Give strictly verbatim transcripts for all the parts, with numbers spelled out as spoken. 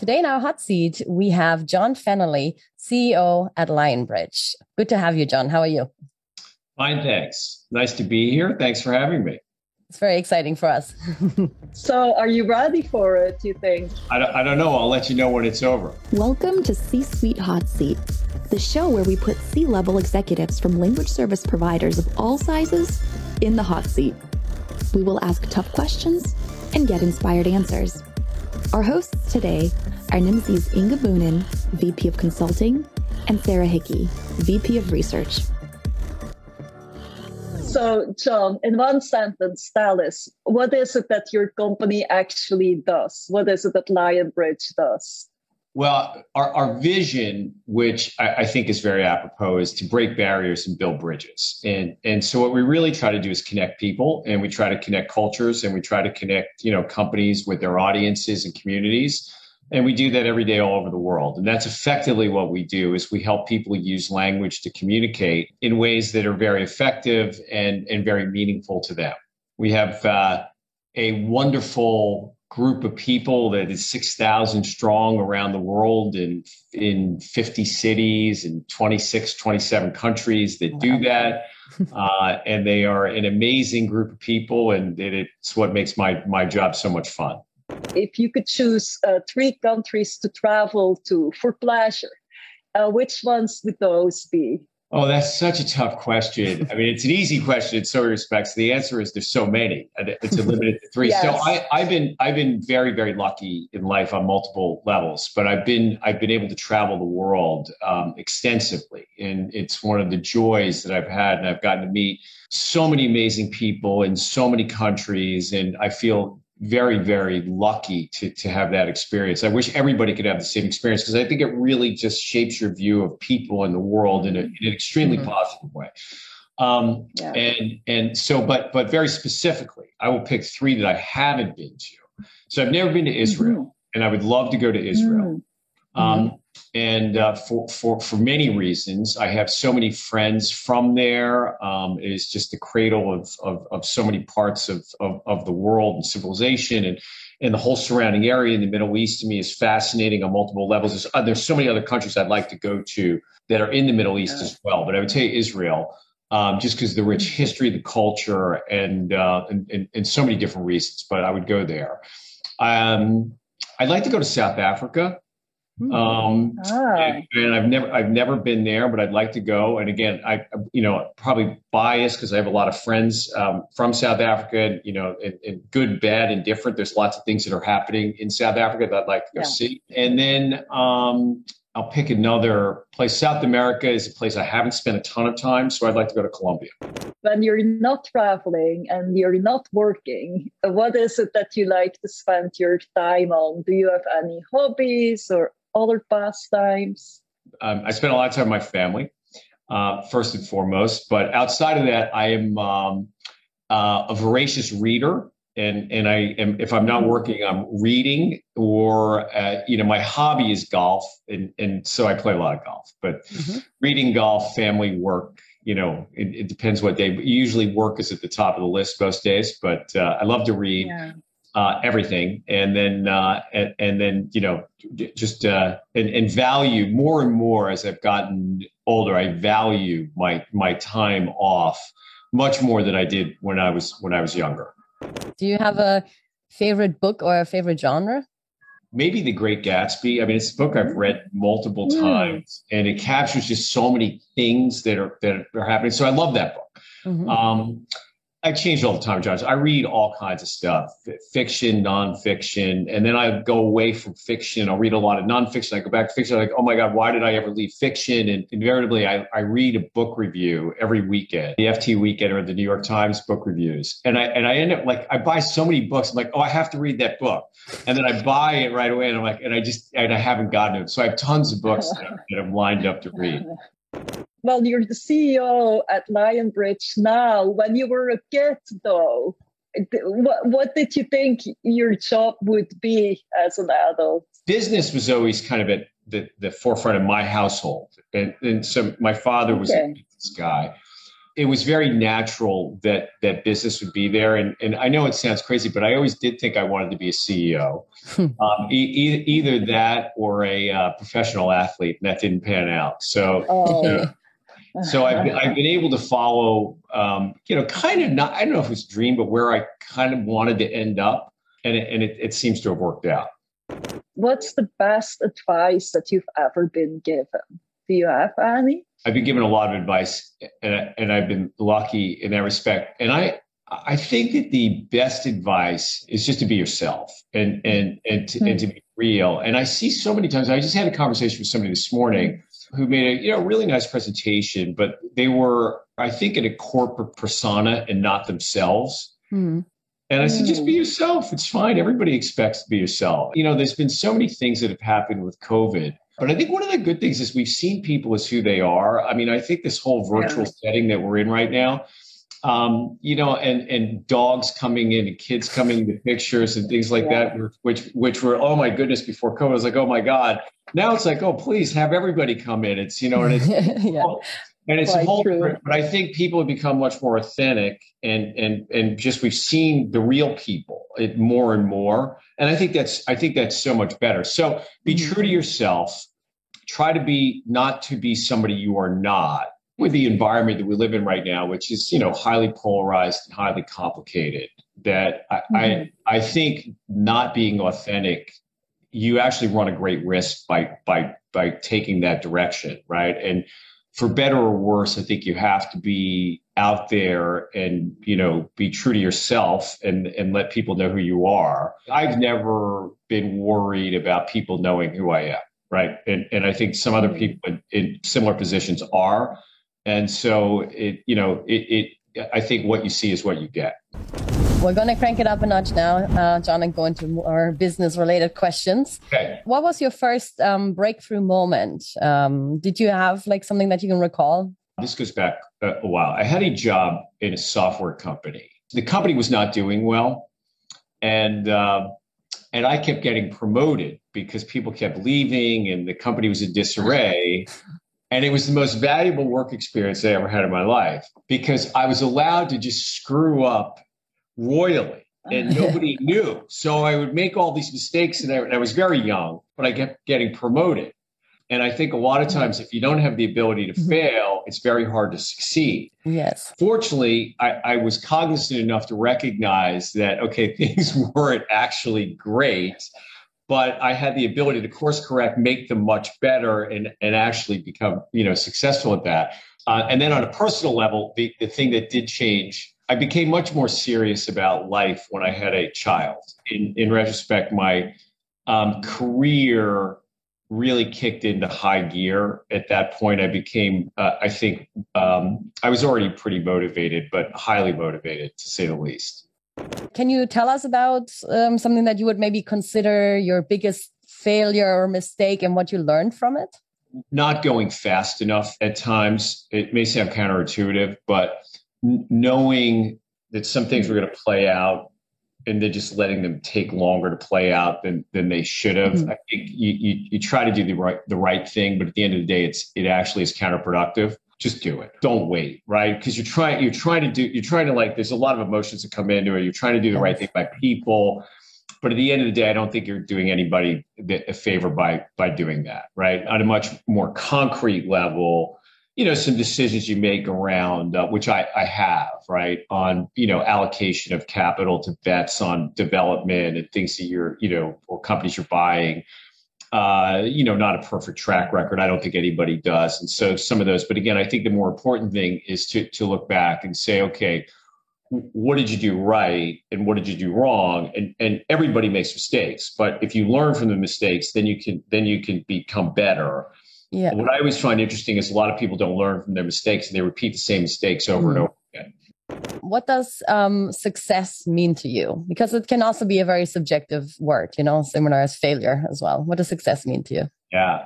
Today in our hot seat, we have John Fennelly, C E O at Lionbridge. Good to have you, John. How are you? Fine, thanks. Nice to be here. Thanks for having me. It's very exciting for us. So are you ready for it, do you think? I don't, I don't know. I'll let you know when it's over. Welcome to C-Suite Hot Seat, the show where we put C-level executives from language service providers of all sizes in the hot seat. We will ask tough questions and get inspired answers. Our hosts today are Nimzi's Inga Boonen, V P of Consulting, and Sarah Hickey, V P of Research. So, John, in one sentence, tell us, what is it that your company actually does? What is it that Lionbridge does? Well, our, our vision, which I, I think is very apropos, is to break barriers and build bridges. And, and so what we really try to do is connect people, and we try to connect cultures, and we try to connect, you know, companies with their audiences and communities. And we do that every day all over the world. And that's effectively what we do, is we help people use language to communicate in ways that are very effective and, and very meaningful to them. We have uh, a wonderful group of people that is six thousand strong around the world in, in fifty cities and twenty-six, twenty-seven countries that do that. Uh, and they are an amazing group of people. And it, it's what makes my, my job so much fun. If you could choose uh, three countries to travel to for pleasure, uh, which ones would those be? Oh, that's such a tough question. I mean, it's an easy question in so many respects. The answer is there's so many. It's limited to three. Yes. So I, I've been I've been very, very lucky in life on multiple levels, but I've been I've been able to travel the world um, extensively. And it's one of the joys that I've had. And I've gotten to meet so many amazing people in so many countries. And I feel very, very lucky to, to have that experience. I wish everybody could have the same experience, because I think it really just shapes your view of people in the world in, a, in an extremely mm-hmm. positive way. Um, yeah. And and so, but but very specifically, I will pick three that I haven't been to. So I've never been to Israel, mm-hmm. and I would love to go to Israel. Mm-hmm. Um, and uh, for, for, for many reasons, I have so many friends from there. Um, it is just the cradle of, of, of so many parts of, of, of the world and civilization, and, and the whole surrounding area in the Middle East to me is fascinating on multiple levels. There's, uh, there's so many other countries I'd like to go to that are in the Middle East yeah. as well. But I would say Israel, um, just because of the rich history, the culture, and, uh, and, and, and so many different reasons, but I would go there. Um, I'd like to go to South Africa. Um, ah. and, and I've never, I've never been there, but I'd like to go. And again, I, you know, probably biased because I have a lot of friends, um, from South Africa, you know, and, and good, bad, and different. There's lots of things that are happening in South Africa that I'd like to go yeah. see. And then, um, I'll pick another place. South America is a place I haven't spent a ton of time, so I'd like to go to Colombia. When you're not traveling and you're not working, what is it that you like to spend your time on? Do you have any hobbies or other pastimes? Um, I spend a lot of time with my family, uh, first and foremost. But outside of that, I am um, uh, a voracious reader. And and I am, if I'm not working, I'm reading, or, uh, you know, my hobby is golf. And, and so I play a lot of golf, but mm-hmm. reading, golf, family, work, you know, it, it depends what day. But usually work is at the top of the list most days, but uh, I love to read. Yeah. Uh, everything. And then, uh, and, and then, you know, just, uh, and, and value more and more as I've gotten older. I value my, my time off much more than I did when I was, when I was younger. Do you have a favorite book or a favorite genre? Maybe The Great Gatsby. I mean, it's a book I've read multiple mm. times, and it captures just so many things that are, that are happening. So I love that book. Mm-hmm. Um, I change all the time, Josh. I read all kinds of stuff, fiction, nonfiction, and then I go away from fiction. I'll read a lot of nonfiction. I go back to fiction. I'm like, oh my God, why did I ever leave fiction? And invariably, I, I read a book review every weekend, the F T Weekend or the New York Times book reviews. And I and I end up like, I buy so many books. I'm like, oh, I have to read that book. And then I buy it right away. And I'm like, and I just, and I haven't gotten it. So I have tons of books that, that I'm lined up to read. Well, you're the C E O at Lionbridge now. When you were a kid, though, what, what did you think your job would be as an adult? Business was always kind of at the, the forefront of my household. And, and so my father was okay. a business guy. it was very natural that that business would be there. And, and I know it sounds crazy, but I always did think I wanted to be a C E O. um, e- either that or a uh, professional athlete, and that didn't pan out. So, Oh. uh, so I've been, I've been able to follow, um, you know, kind of not, I don't know if it's a dream, but where I kind of wanted to end up. And it, and it, it seems to have worked out. What's the best advice that you've ever been given? Do you have any? I've been given a lot of advice, and, and I've been lucky in that respect. And I, I think that the best advice is just to be yourself and and and to, mm-hmm. and to be real. And I see so many times. I just had a conversation with somebody this morning who made a you know really nice presentation, but they were, I think, in a corporate persona and not themselves. Mm-hmm. And I said, just be yourself. It's fine. Everybody expects to be yourself. You know, there's been so many things that have happened with COVID. But I think one of the good things is we've seen people as who they are. I mean, I think this whole virtual yeah. setting that we're in right now, um, you know, and and dogs coming in and kids coming into pictures and things like yeah. that, which which were, oh, my goodness, before COVID, I was like, oh, my God. Now it's like, oh, please have everybody come in. It's, you know, and it's, yeah. and it's Quite a whole different, but I think people have become much more authentic and and and just we've seen the real people it more and more. And I think that's I think that's so much better. So be mm-hmm. true to yourself. Try to be not to be somebody you are not with the environment that we live in right now, which is, you know, highly polarized and highly complicated. That I mm-hmm. I, I think not being authentic, you actually run a great risk by by by taking that direction, right? And for better or worse, I think you have to be out there and, you know, be true to yourself and, and let people know who you are. I've never been worried about people knowing who I am, right? And and I think some other people in, in similar positions are. And so, it you know, it, it I think what you see is what you get. We're going to crank it up a notch now, uh, John, and go into more business-related questions. Okay. What was your first um, breakthrough moment? Um, did you have like something that you can recall? This goes back a, a while. I had a job in a software company. The company was not doing well, and uh, and I kept getting promoted because people kept leaving, and the company was in disarray. And it was the most valuable work experience I ever had in my life because I was allowed to just screw up royally and nobody knew. So I would make all these mistakes and I, and I was very young, but I kept getting promoted. And I think a lot of times if you don't have the ability to fail, it's very hard to succeed. Yes. Fortunately, I, I was cognizant enough to recognize that, okay, things weren't actually great, but I had the ability to course correct, make them much better and, and actually become, you know, successful at that. Uh, and then on a personal level, the, the thing that did change, I became much more serious about life when I had a child. In, in retrospect, my um, career really kicked into high gear. At that point, I became, uh, I think, um, I was already pretty motivated, but highly motivated, to say the least. Can you tell us about um, something that you would maybe consider your biggest failure or mistake and what you learned from it? Not going fast enough at times. It may sound counterintuitive, but knowing that some things were going to play out and then just letting them take longer to play out than than they should have. Mm-hmm. I think you, you you try to do the right the right thing, but at the end of the day, it's it actually is counterproductive. Just do it. Don't wait, right? Because you're trying you're trying to do you're trying to like there's a lot of emotions that come into it. You're trying to do the right thing by people, but at the end of the day, I don't think you're doing anybody a favor by by doing that, right? On a much more concrete level, you know, some decisions you make around, uh, which I, I have, right, on, you know, allocation of capital to bets on development and things that you're, you know, or companies you're buying, uh, you know, not a perfect track record. I don't think anybody does. And so some of those, but again, I think the more important thing is to to look back and say, okay, what did you do right and what did you do wrong? And and everybody makes mistakes, but if you learn from the mistakes, then you can then you can become better. Yeah. What I always find interesting is a lot of people don't learn from their mistakes and they repeat the same mistakes over mm. and over again. What does um, success mean to you? Because it can also be a very subjective word, you know, similar as failure as well. What does success mean to you? Yeah.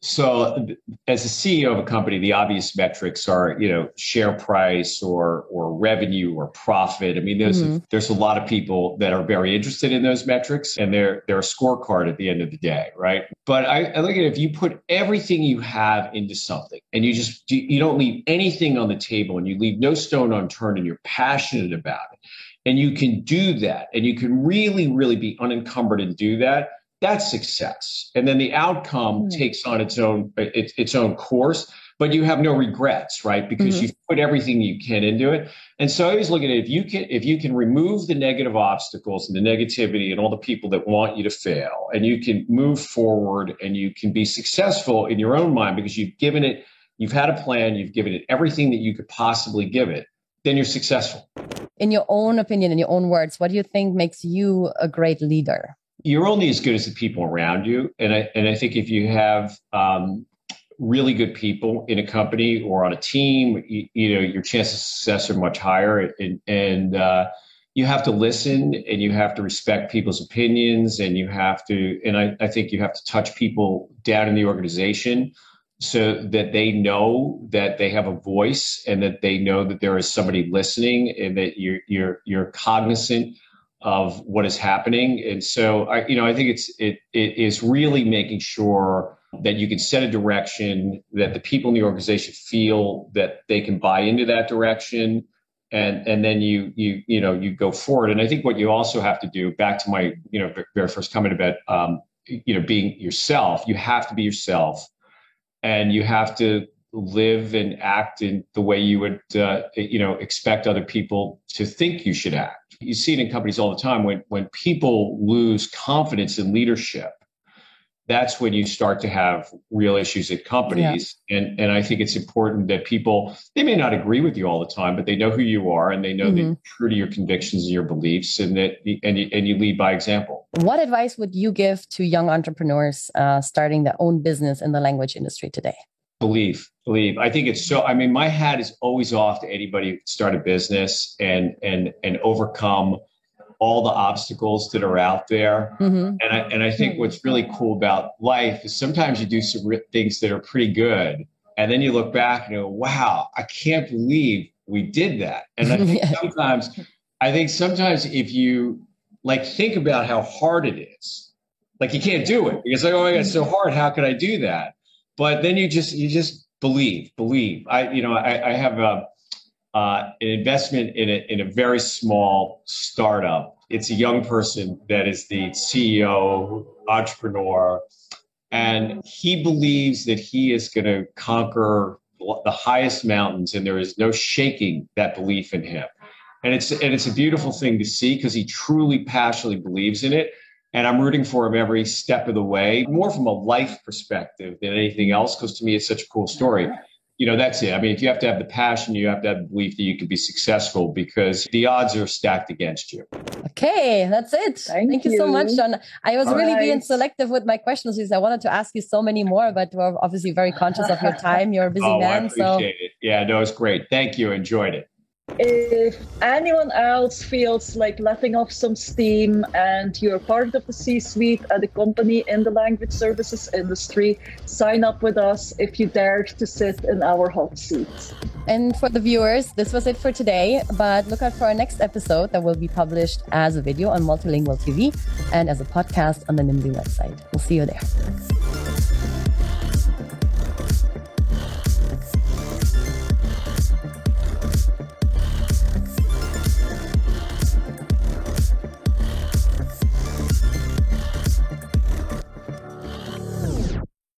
So as a C E O of a company, the obvious metrics are, you know, share price or or revenue or profit. I mean, there's mm-hmm. a, there's a lot of people that are very interested in those metrics, and they're they're a scorecard at the end of the day, right? But I, I look at it, if you put everything you have into something and you just you don't leave anything on the table and you leave no stone unturned and you're passionate about it, and you can do that, and you can really, really be unencumbered and do that, that's success. And then the outcome mm-hmm. takes on its own its, its own course, but you have no regrets, right? Because mm-hmm. you've put everything you can into it. And so I always look at it, if you can if you can remove the negative obstacles and the negativity and all the people that want you to fail, and you can move forward and you can be successful in your own mind because you've given it, you've had a plan, you've given it everything that you could possibly give it, then you're successful. In your own opinion, in your own words, what do you think makes you a great leader? You're only as good as the people around you. And I, and I think if you have um, really good people in a company or on a team, you, you know, your chances of success are much higher. And, and uh, you have to listen, and you have to respect people's opinions, and you have to, and I, I think you have to touch people down in the organization so that they know that they have a voice, and that they know that there is somebody listening, and that you're, you're, you're cognizant of what is happening. And so, I, you know, I think it's it it is really making sure that you can set a direction, that the people in the organization feel that they can buy into that direction, and and then you you you know you go forward. And I think what you also have to do, back to my you know very first comment about um, you know being yourself, you have to be yourself, and you have to live and act in the way you would, uh, you know, expect other people to think you should act. You see it in companies all the time. When when people lose confidence in leadership, that's when you start to have real issues at companies. Yeah. And and I think it's important that people, they may not agree with you all the time, but they know who you are, and they know mm-hmm. that you're true to your convictions and your beliefs, and that and you, and you lead by example. What advice would you give to young entrepreneurs uh, starting their own business in the language industry today? Believe, believe. I think it's so, I mean, my hat is always off to anybody who can start a business and, and, and overcome all the obstacles that are out there. Mm-hmm. And I, and I think what's really cool about life is sometimes you do some re- things that are pretty good. And then you look back and go, wow, I can't believe we did that. And I think sometimes, I think sometimes if you like, think about how hard it is, like you can't do it because like, oh my God, it's so hard. How could I do that? But then you just you just believe, believe. I you know I, I have a uh, an investment in a in a very small startup. It's a young person that is the C E O, entrepreneur, and he believes that he is going to conquer the highest mountains, and there is no shaking that belief in him. And it's and it's a beautiful thing to see because he truly, passionately believes in it. And I'm rooting for him every step of the way, more from a life perspective than anything else, because to me, it's such a cool story. You know, that's it. I mean, if you have to have the passion, you have to have the belief that you can be successful because the odds are stacked against you. Okay, that's it. Thank, Thank you. you so much, John. I was All really right. being selective with my questions because I wanted to ask you so many more, but we're obviously very conscious of your time. You're a busy oh, man. I appreciate so. it. Yeah, no, it's great. Thank you. Enjoyed it. If anyone else feels like letting off some steam and you're part of the C-suite at a company in the language services industry, sign up with us if you dared to sit in our hot seat. And for the viewers, this was it for today, but look out for our next episode that will be published as a video on Multilingual T V and as a podcast on the Nimdly website. We'll see you there.